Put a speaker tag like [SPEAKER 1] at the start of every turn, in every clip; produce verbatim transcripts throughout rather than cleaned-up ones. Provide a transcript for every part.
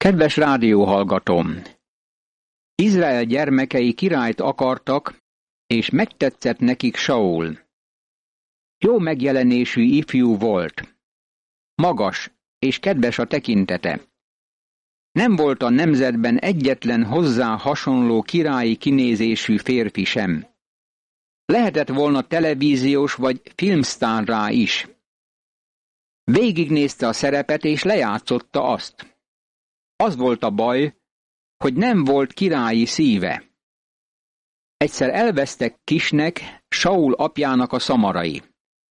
[SPEAKER 1] Kedves rádióhallgatóm! Izrael gyermekei királyt akartak, és megtetszett nekik Saul. Jó megjelenésű ifjú volt. Magas és kedves a tekintete. Nem volt a nemzetben egyetlen hozzá hasonló királyi kinézésű férfi sem. Lehetett volna televíziós vagy filmsztárrá is. Végignézte a szerepet és lejátszotta azt. Az volt a baj, hogy nem volt királyi szíve. Egyszer elvesztek Kisnek, Saul apjának a szamarai.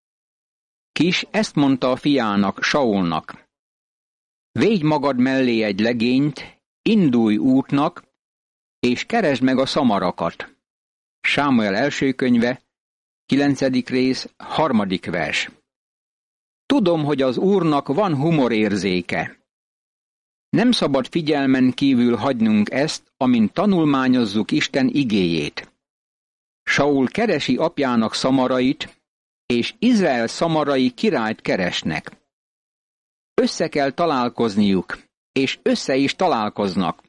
[SPEAKER 1] Kis ezt mondta a fiának, Saulnak: védj magad mellé egy legényt, indulj útnak, és keresd meg a szamarakat. Sámuel első könyve, kilencedik rész, harmadik vers. Tudom, hogy az Úrnak van humorérzéke. Nem szabad figyelmen kívül hagynunk ezt, amint tanulmányozzuk Isten igéjét. Saul keresi apjának szamarait, és Izrael szamarai királyt keresnek. Össze kell találkozniuk, és össze is találkoznak.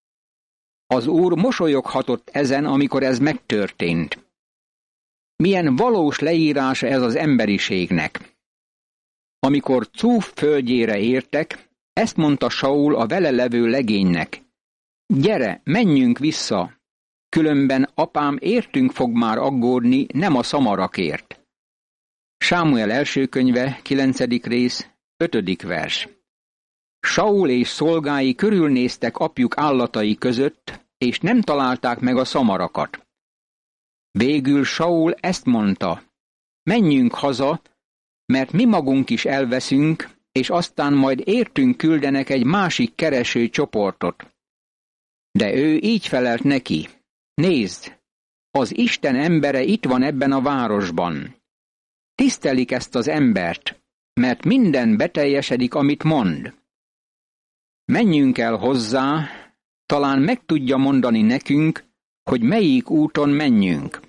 [SPEAKER 1] Az Úr mosolyoghatott ezen, amikor ez megtörtént. Milyen valós leírása ez az emberiségnek. Amikor Cúf földjére értek, ezt mondta Saul a vele levő legénynek: gyere, menjünk vissza, különben apám értünk fog már aggódni, nem a szamarakért. Sámuel első könyve, kilencedik rész, ötödik vers. Saul és szolgái körülnéztek apjuk állatai között, és nem találták meg a szamarakat. Végül Saul ezt mondta: menjünk haza, mert mi magunk is elveszünk, és aztán majd értünk küldenek egy másik kereső csoportot. De ő így felelt neki: nézd, az Isten embere itt van ebben a városban. Tisztelik ezt az embert, mert minden beteljesedik, amit mond. Menjünk el hozzá, talán meg tudja mondani nekünk, hogy melyik úton menjünk.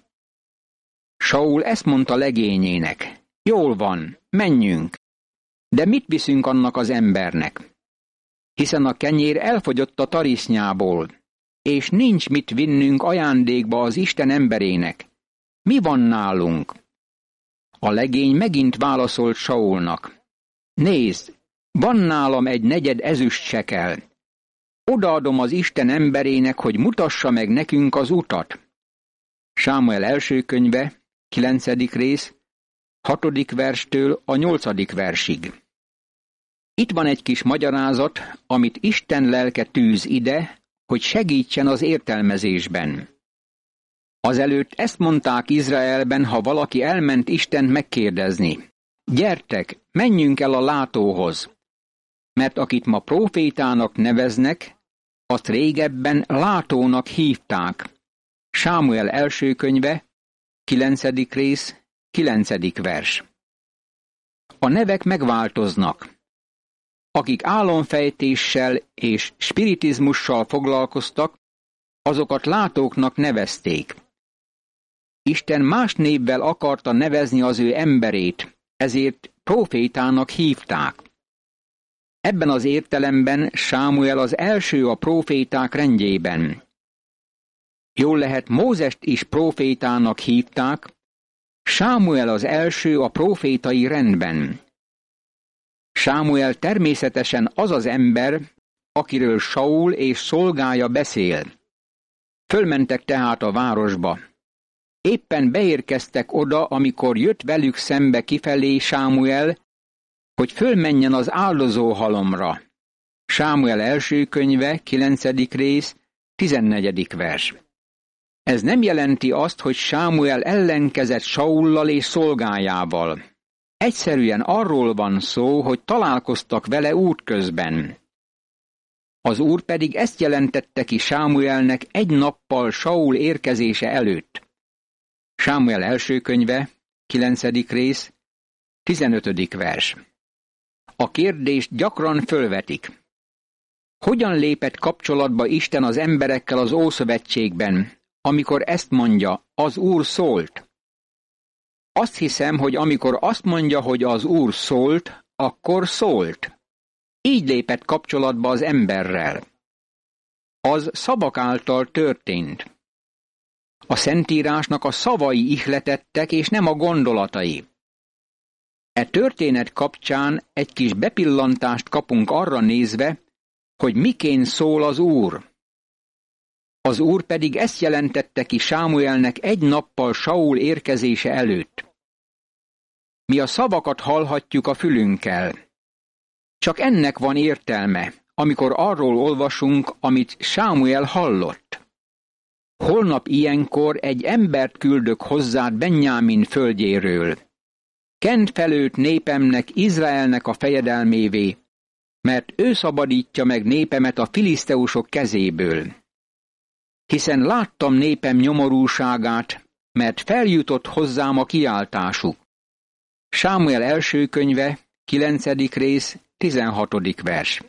[SPEAKER 1] Saul ezt mondta legényének: jól van, menjünk. De mit viszünk annak az embernek? Hiszen a kenyér elfogyott a tarisznyából, és nincs mit vinnünk ajándékba az Isten emberének. Mi van nálunk? A legény megint válaszolt Saulnak: nézd, van nálam egy negyed ezüstsekel. Odaadom az Isten emberének, hogy mutassa meg nekünk az utat. Sámuel első könyve, kilencedik rész, hatodik verstől a nyolcadik versig. Itt van egy kis magyarázat, amit Isten lelke tűz ide, hogy segítsen az értelmezésben. Azelőtt ezt mondták Izraelben, ha valaki elment Istent megkérdezni: gyertek, menjünk el a látóhoz, mert akit ma prófétának neveznek, azt régebben látónak hívták. Sámuel első könyve, kilencedik rész, kilencedik vers. A nevek megváltoznak. Akik álomfejtéssel és spiritizmussal foglalkoztak, azokat látóknak nevezték. Isten más névvel akarta nevezni az ő emberét, ezért prófétának hívták. Ebben az értelemben Sámuel az első a próféták rendjében. Jól lehet, Mózest is prófétának hívták, Sámuel az első a prófétai rendben. Sámuel természetesen az az ember, akiről Saul és szolgája beszél. Fölmentek tehát a városba. Éppen beérkeztek oda, amikor jött velük szembe kifelé Sámuel, hogy fölmenjen az áldozóhalomra. Sámuel első könyve, kilencedik rész, tizennegyedik vers. Ez nem jelenti azt, hogy Sámuel ellenkezett Saullal és szolgájával. Egyszerűen arról van szó, hogy találkoztak vele útközben. Az Úr pedig ezt jelentette ki Sámuelnek egy nappal Saul érkezése előtt. Sámuel első könyve, kilencedik rész, tizenötödik vers. A kérdést gyakran fölvetik: hogyan lépett kapcsolatba Isten az emberekkel az Ószövetségben, amikor ezt mondja, az Úr szólt? Azt hiszem, hogy amikor azt mondja, hogy az Úr szólt, akkor szólt. Így lépett kapcsolatba az emberrel. az szavak által történt. A Szentírásnak a szavai ihletettek, és nem a gondolatai. E történet kapcsán egy kis bepillantást kapunk arra nézve, hogy miként szól az Úr. Az Úr pedig ezt jelentette ki Sámuelnek egy nappal Saul érkezése előtt. Mi a szavakat hallhatjuk a fülünkkel. Csak ennek van értelme, amikor arról olvasunk, amit Sámuel hallott. Holnap ilyenkor egy embert küldök hozzád Benjámin földjéről. Kend felőtt népemnek, Izraelnek a fejedelmévé, mert ő szabadítja meg népemet a filiszteusok kezéből. Hiszen láttam népem nyomorúságát, mert feljutott hozzám a kiáltásuk. Sámuel első könyve, kilencedik rész, tizenhatodik vers.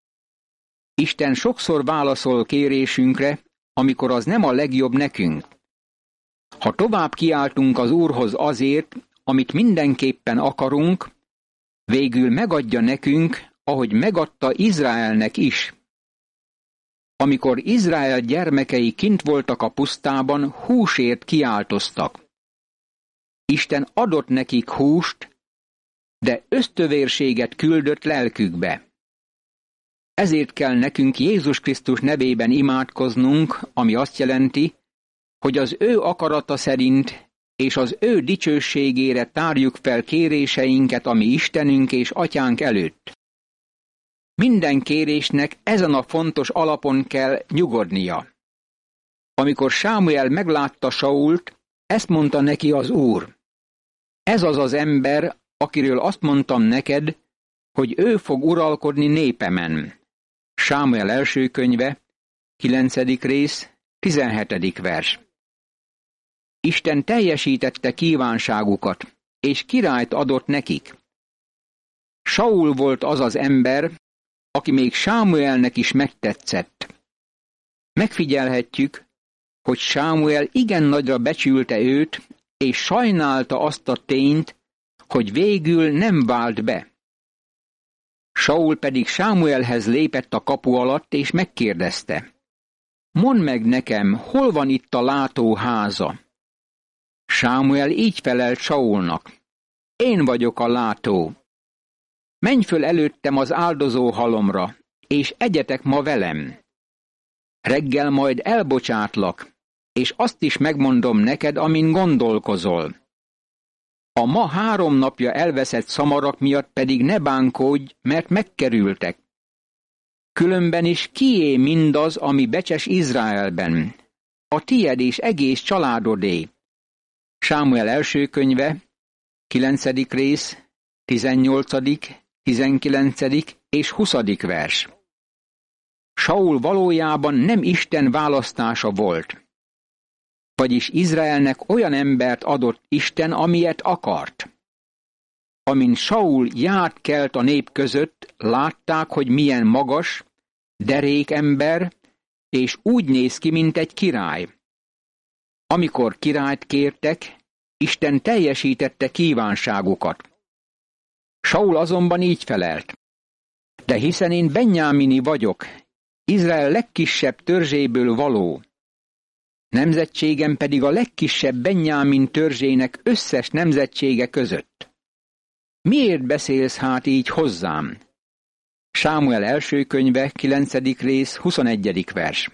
[SPEAKER 1] Isten sokszor válaszol kérésünkre, amikor az nem a legjobb nekünk. Ha tovább kiáltunk az Úrhoz azért, amit mindenképpen akarunk, végül megadja nekünk, ahogy megadta Izraelnek is. Amikor Izrael gyermekei kint voltak a pusztában, húsért kiáltoztak. Isten adott nekik húst, de ösztövérséget küldött lelkükbe. Ezért kell nekünk Jézus Krisztus nevében imádkoznunk, ami azt jelenti, hogy az ő akarata szerint és az ő dicsőségére tárjuk fel kéréseinket a mi Istenünk és Atyánk előtt. Minden kérésnek ezen a fontos alapon kell nyugodnia. Amikor Sámuel meglátta Sault, ezt mondta neki az Úr. Ez az az ember, akiről azt mondtam neked, hogy ő fog uralkodni népemen. Sámuel első könyve, kilencedik rész, tizenhetedik vers. Isten teljesítette kívánságukat, és királyt adott nekik. Saul volt az az ember, aki még Sámuelnek is megtetszett. Megfigyelhetjük, hogy Sámuel igen nagyra becsülte őt, és sajnálta azt a tényt, hogy végül nem vált be. Saul pedig Sámuelhez lépett a kapu alatt, és megkérdezte. Mondd meg nekem, hol van itt a látó háza? Sámuel így felelt Saulnak. Én vagyok a látó. Menj föl előttem az áldozó halomra, és egyetek ma velem. Reggel majd elbocsátlak, és azt is megmondom neked, amin gondolkozol. A ma három napja elveszett szamarak miatt pedig ne bánkódj, mert megkerültek. Különben is kié mindaz, ami becses Izraelben? A tied és egész családodé. Sámuel első könyve, kilencedik rész, tizennyolcadik, tizenkilencedik és huszadik vers. Saul valójában nem Isten választása volt. Vagyis Izraelnek olyan embert adott Isten, amilyet akart. Amint Saul járt kelt a nép között, látták, hogy milyen magas, derék ember, és úgy néz ki, mint egy király. Amikor királyt kértek, Isten teljesítette kívánságukat. Saul azonban így felelt. De hiszen én Benjámini vagyok, Izrael legkisebb törzséből való. Nemzetségem pedig a legkisebb Benjámin törzsének összes nemzetsége között. Miért beszélsz hát így hozzám? Sámuel első könyve, kilencedik rész, huszonegyedik vers.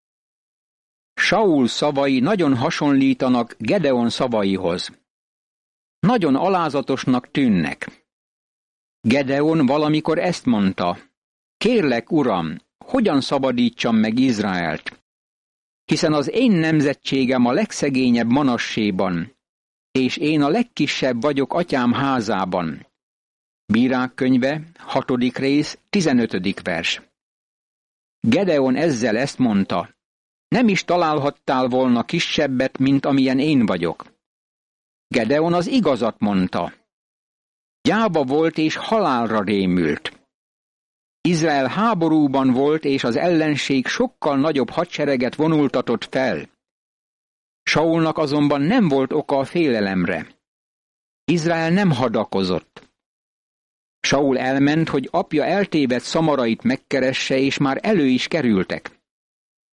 [SPEAKER 1] Saul szavai nagyon hasonlítanak Gedeon szavaihoz. Nagyon alázatosnak tűnnek. Gedeon valamikor ezt mondta. Kérlek, uram, hogyan szabadítsam meg Izraelt? Hiszen az én nemzetségem a legszegényebb Manasséban, és én a legkisebb vagyok atyám házában. Bírák könyve, hatodik rész, tizenötödik vers. Gedeon ezzel ezt mondta. Nem is találhattál volna kisebbet, mint amilyen én vagyok. Gedeon az igazat mondta. Gyáva volt és halálra rémült. Izrael háborúban volt, és az ellenség sokkal nagyobb hadsereget vonultatott fel. Saulnak azonban nem volt oka a félelemre. Izrael nem hadakozott. Saul elment, hogy apja eltévedt szamarait megkeresse, és már elő is kerültek.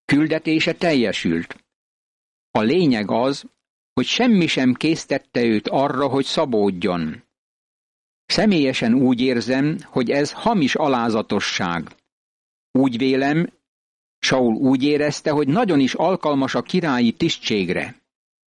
[SPEAKER 1] Küldetése teljesült. A lényeg az, hogy semmi sem késztette őt arra, hogy szabódjon. Személyesen úgy érzem, hogy ez hamis alázatosság. Úgy vélem, Saul úgy érezte, hogy nagyon is alkalmas a királyi tisztségre.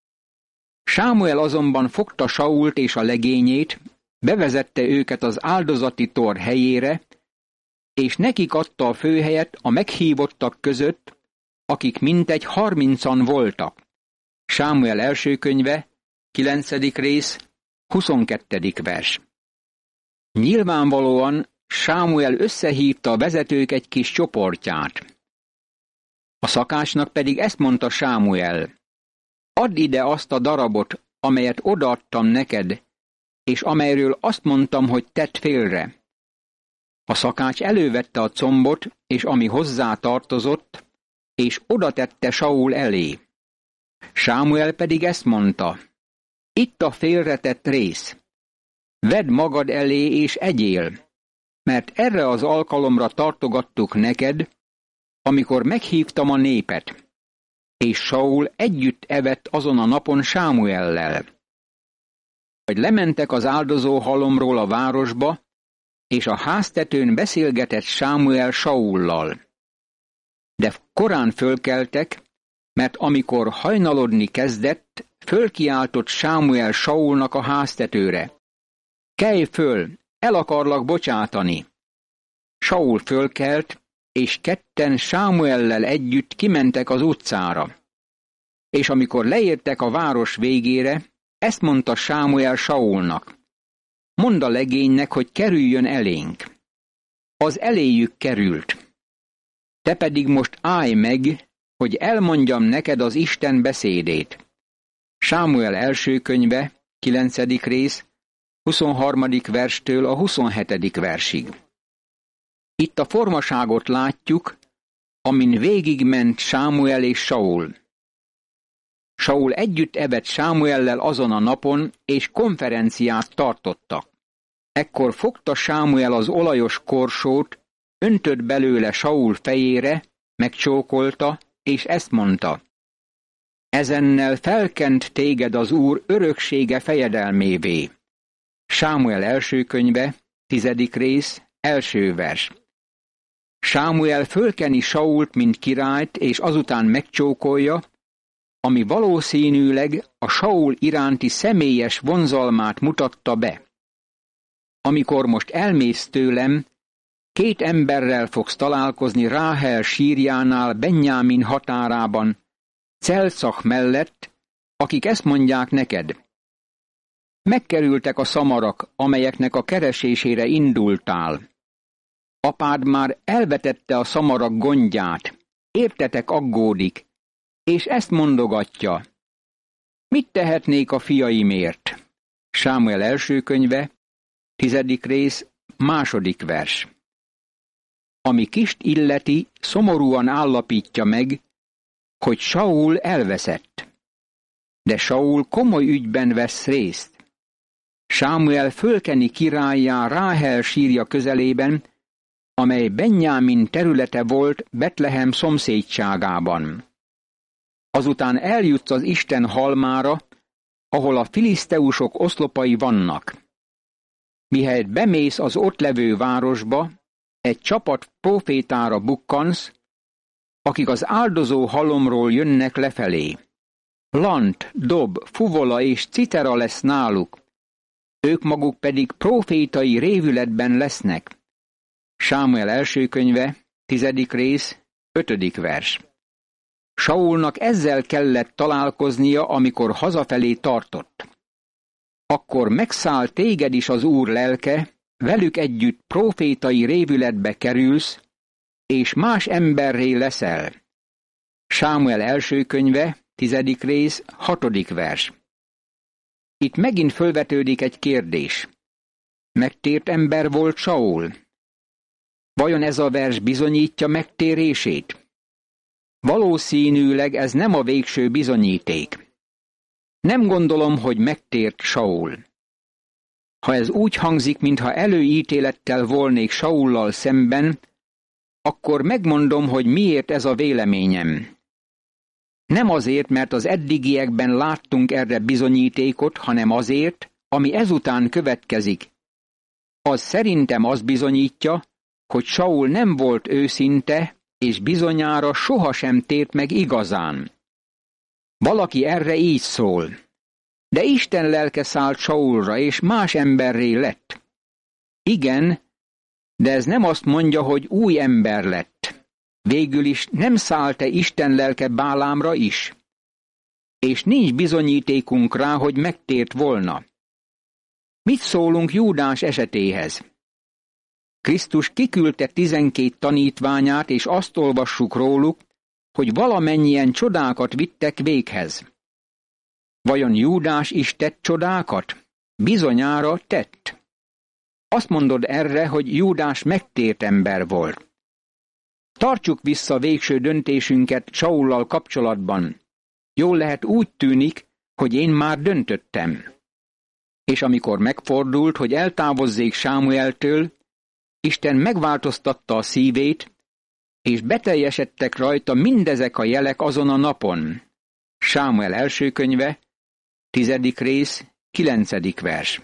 [SPEAKER 1] Sámuel azonban fogta Sault és a legényét, bevezette őket az áldozati tor helyére, és nekik adta a főhelyet a meghívottak között, akik mintegy harmincan voltak. Sámuel első könyve, kilencedik rész, huszonkettedik vers. Nyilvánvalóan Sámuel összehívta a vezetők egy kis csoportját. A szakácsnak pedig ezt mondta Sámuel: add ide azt a darabot, amelyet odaadtam neked, és amelyről azt mondtam, hogy tedd félre. A szakács elővette a combot, és ami hozzá tartozott, és odatette Saul elé. Sámuel pedig ezt mondta: itt a félretett rész. Vedd magad elé és egyél, mert erre az alkalomra tartogattuk neked, amikor meghívtam a népet. És Saul együtt evett azon a napon Sámuellel. Vagy lementek az áldozó halomról a városba, és a háztetőn beszélgetett Sámuel Saullal. De korán fölkeltek, mert amikor hajnalodni kezdett, fölkiáltott Sámuel Saulnak a háztetőre: kelj föl, el akarlak bocsátani. Saul fölkelt, és ketten Sámuellel együtt kimentek az utcára. És amikor leértek a város végére, ezt mondta Sámuel Saulnak: mondd a legénynek, hogy kerüljön elénk. Az eléjük került. Te pedig most állj meg, hogy elmondjam neked az Isten beszédét. Sámuel első könyve, kilencedik rész, huszonharmadik verstől a huszonhetedik versig. Itt a formaságot látjuk, amin végigment Sámuel és Saul. Saul együtt evett Sámuellel azon a napon, és konferenciát tartottak. Ekkor fogta Sámuel az olajos korsót, öntött belőle Saul fejére, megcsókolta, és ezt mondta: ezennel felkent téged az Úr öröksége fejedelmévé. Sámuel első könyve, tizedik rész, első vers. Sámuel fölkeni Sault, mint királyt, és azután megcsókolja, ami valószínűleg a Saul iránti személyes vonzalmát mutatta be. Amikor most elmész tőlem, két emberrel fogsz találkozni Ráhel sírjánál, Benjámin határában, Celcach mellett, akik ezt mondják neked: megkerültek a szamarak, amelyeknek a keresésére indultál. Apád már elvetette a szamarak gondját, értetek aggódik, és ezt mondogatja: mit tehetnék a fiaimért? Sámuel első könyve, tizedik rész, második vers. Ami kist illeti, szomorúan állapítja meg, hogy Saul elveszett. De Saul komoly ügyben vesz részt. Sámuel fölkeni királlyá Ráhel sírja közelében, amely Benjámin területe volt Betlehem szomszédságában. Azután eljutsz az Isten halmára, ahol a filiszteusok oszlopai vannak. Mihelyt bemész az ott levő városba, egy csapat profétára bukkansz, akik az áldozó halomról jönnek lefelé. Lant, dob, fuvola és citera lesz náluk, ők maguk pedig profétai révületben lesznek. Sámuel első könyve, tizedik rész, ötödik vers. Saulnak ezzel kellett találkoznia, amikor hazafelé tartott. Akkor megszáll téged is az Úr lelke, velük együtt profétai révületbe kerülsz, és más emberré leszel. Sámuel első könyve, tizedik rész, hatodik vers. Itt megint fölvetődik egy kérdés. Megtért ember volt Saul? Vajon ez a vers bizonyítja megtérését? Valószínűleg ez nem a végső bizonyíték. Nem gondolom, hogy megtért Saul. Ha ez úgy hangzik, mintha előítélettel volnék Saullal szemben, akkor megmondom, hogy miért ez a véleményem. Nem azért, mert az eddigiekben láttunk erre bizonyítékot, hanem azért, ami ezután következik. Az szerintem azt bizonyítja, hogy Saul nem volt őszinte, és bizonyára sohasem tért meg igazán. Valaki erre így szól. De Isten lelke szállt Saulra, és más emberré lett. Igen, de ez nem azt mondja, hogy új ember lett. Végül is nem szállt-e Isten lelke Bálámra is? És nincs bizonyítékunk rá, hogy megtért volna. Mit szólunk Júdás esetéhez? Krisztus kiküldte tizenkét tanítványát, és azt olvassuk róluk, hogy valamennyien csodákat vittek véghez. Vajon Júdás is tett csodákat? Bizonyára tett. Azt mondod erre, hogy Júdás megtért ember volt. Tartsuk vissza végső döntésünket Saullal kapcsolatban. Jól lehet úgy tűnik, hogy én már döntöttem. És amikor megfordult, hogy eltávozzék Sámueltől, Isten megváltoztatta a szívét, és beteljesedtek rajta mindezek a jelek azon a napon. Sámuel első könyve, tizedik rész, kilencedik vers.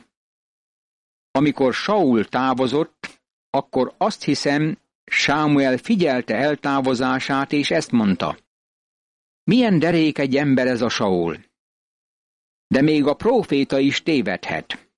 [SPEAKER 1] Amikor Saul távozott, akkor azt hiszem, Sámuel figyelte eltávozását, és ezt mondta. Milyen derék egy ember ez a Saul? De még a próféta is tévedhet.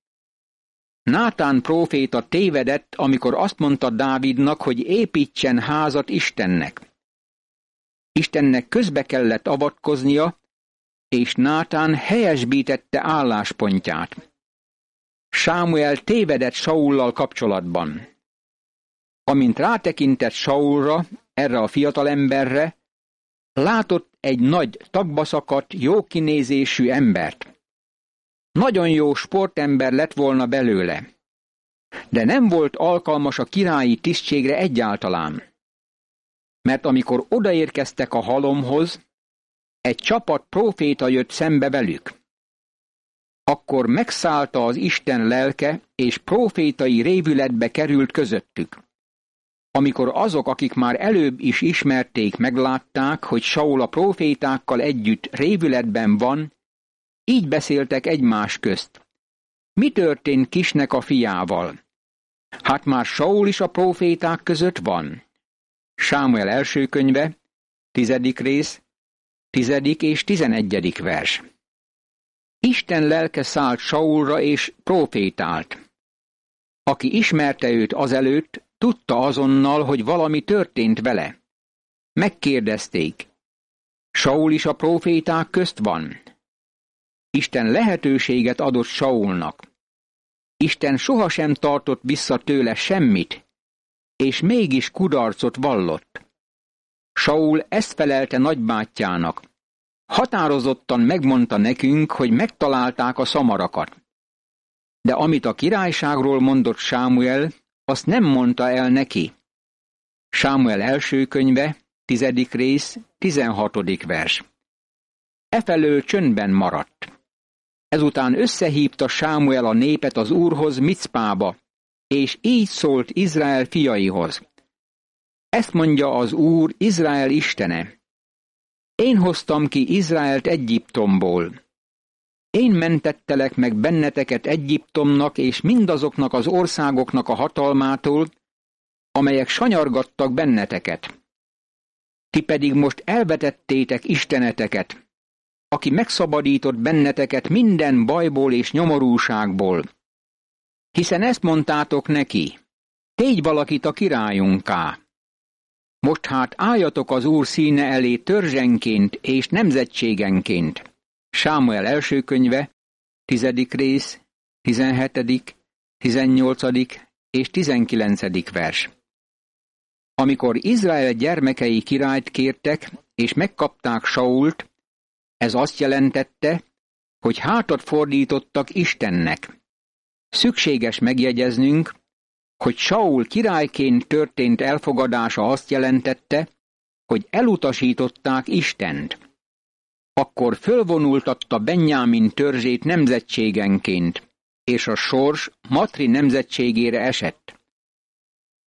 [SPEAKER 1] Nátán próféta tévedett, amikor azt mondta Dávidnak, hogy építsen házat Istennek. Istennek közbe kellett avatkoznia, és Nátán helyesbítette álláspontját. Sámuel tévedett Saullal kapcsolatban. Amint rátekintett Saulra, erre a fiatalemberre, látott egy nagy tagba szakadt, jó kinézésű embert. Nagyon jó sportember lett volna belőle, de nem volt alkalmas a királyi tisztségre egyáltalán. Mert amikor odaérkeztek a halomhoz, egy csapat próféta jött szembe velük. Akkor megszállta az Isten lelke, és prófétai révületbe került közöttük. Amikor azok, akik már előbb is ismerték, meglátták, hogy Saul a prófétákkal együtt révületben van, így beszéltek egymás közt. Mi történt Kisnek a fiával? Hát már Saul is a próféták között van. Sámuel első könyve, tizedik rész, tizedik és tizenegyedik vers. Isten lelke szállt Saulra és prófétált. Aki ismerte őt azelőtt, tudta azonnal, hogy valami történt vele. Megkérdezték. Saul is a próféták közt van? Isten lehetőséget adott Saulnak. Isten sohasem tartott vissza tőle semmit, és mégis kudarcot vallott. Saul ezt felelte nagybátyjának. Határozottan megmondta nekünk, hogy megtalálták a szamarakat. De amit a királyságról mondott Sámuel, azt nem mondta el neki. Sámuel első könyve, tizedik rész, tizenhatodik vers. Efelől csöndben maradt. Ezután összehívta Sámuel a népet az Úrhoz Micpába, és így szólt Izrael fiaihoz. Ezt mondja az Úr, Izrael istene. Én hoztam ki Izraelt Egyiptomból. Én mentettelek meg benneteket Egyiptomnak és mindazoknak az országoknak a hatalmától, amelyek sanyargattak benneteket. Ti pedig most elvetettétek isteneteket, aki megszabadított benneteket minden bajból és nyomorúságból. Hiszen ezt mondtátok neki, tégy valakit a királyunká. Most hát álljatok az Úr színe elé törzsenként és nemzetségenként. Sámuel első könyve, tizedik rész, tizenhetedik, tizennyolcadik és tizenkilencedik vers. Amikor Izrael gyermekei királyt kértek, és megkapták Sault, ez azt jelentette, hogy hátat fordítottak Istennek. Szükséges megjegyeznünk, hogy Saul királyként történt elfogadása azt jelentette, hogy elutasították Istent. Akkor fölvonultatta Benjámin törzsét nemzetségenként, és a sors Matri nemzetségére esett.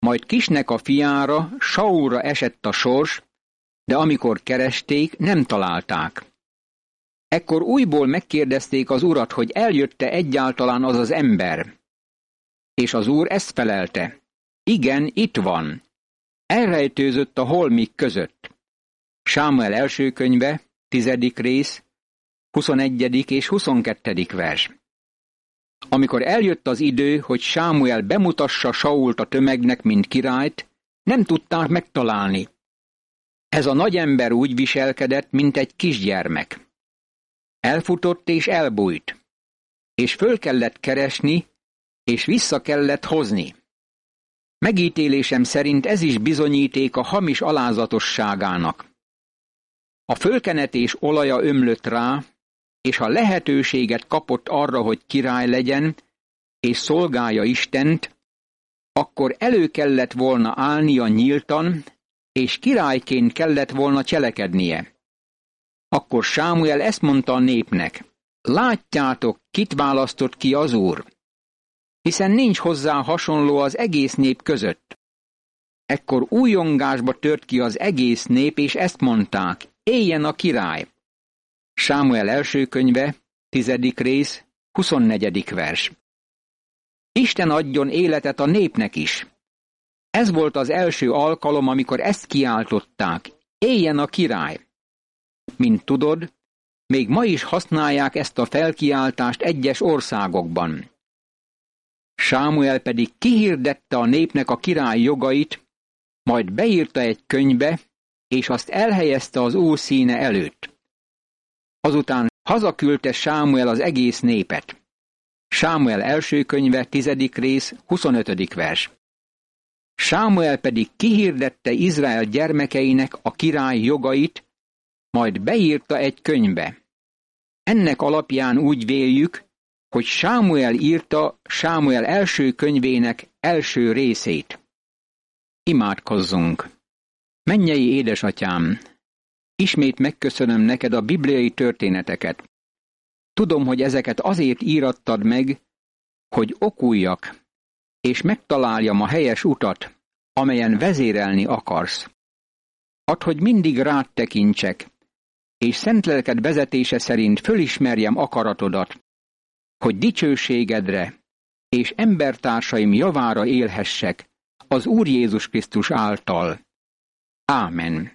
[SPEAKER 1] Majd Kisnek a fiára, Saulra esett a sors, de amikor keresték, nem találták. Ekkor újból megkérdezték az urat, hogy eljött-e egyáltalán az az ember. És az úr ezt felelte: igen, itt van. Elrejtőzött a holmik között. Sámuel első könyve, tizedik rész, huszonegyedik és huszonkettedik vers. Amikor eljött az idő, hogy Sámuel bemutassa Sault a tömegnek, mint királyt, nem tudták megtalálni. Ez a nagy ember úgy viselkedett, mint egy kisgyermek. Elfutott és elbújt, és föl kellett keresni, és vissza kellett hozni. Megítélésem szerint ez is bizonyíték a hamis alázatosságának. A fölkenetés olaja ömlött rá, és ha lehetőséget kapott arra, hogy király legyen, és szolgálja Istent, akkor elő kellett volna állnia nyíltan, és királyként kellett volna cselekednie. Akkor Sámuel ezt mondta a népnek: látjátok, kit választott ki az Úr, hiszen nincs hozzá hasonló az egész nép között. Ekkor újongásba tört ki az egész nép, és ezt mondták: éljen a király! Sámuel első könyve, tizedik rész, huszonnegyedik vers. Isten adjon életet a népnek is. Ez volt az első alkalom, amikor ezt kiáltották: éljen a király! Mint tudod, még ma is használják ezt a felkiáltást egyes országokban. Sámuel pedig kihirdette a népnek a király jogait, majd beírta egy könyvbe, és azt elhelyezte az Úr színe előtt. Azután hazaküldte Sámuel az egész népet. Sámuel első könyve, tizedik rész, huszonötödik vers. Sámuel pedig kihirdette Izrael gyermekeinek a király jogait, majd beírta egy könyvbe. Ennek alapján úgy véljük, hogy Sámuel írta Sámuel első könyvének első részét. Imádkozzunk! Mennyei édesatyám! Ismét megköszönöm neked a bibliai történeteket. Tudom, hogy ezeket azért írattad meg, hogy okuljak, és megtaláljam a helyes utat, amelyen vezérelni akarsz. Add, hogy mindig rád tekintsek, és szent lelked vezetése szerint fölismerjem akaratodat, hogy dicsőségedre és embertársaim javára élhessek az Úr Jézus Krisztus által. Ámen.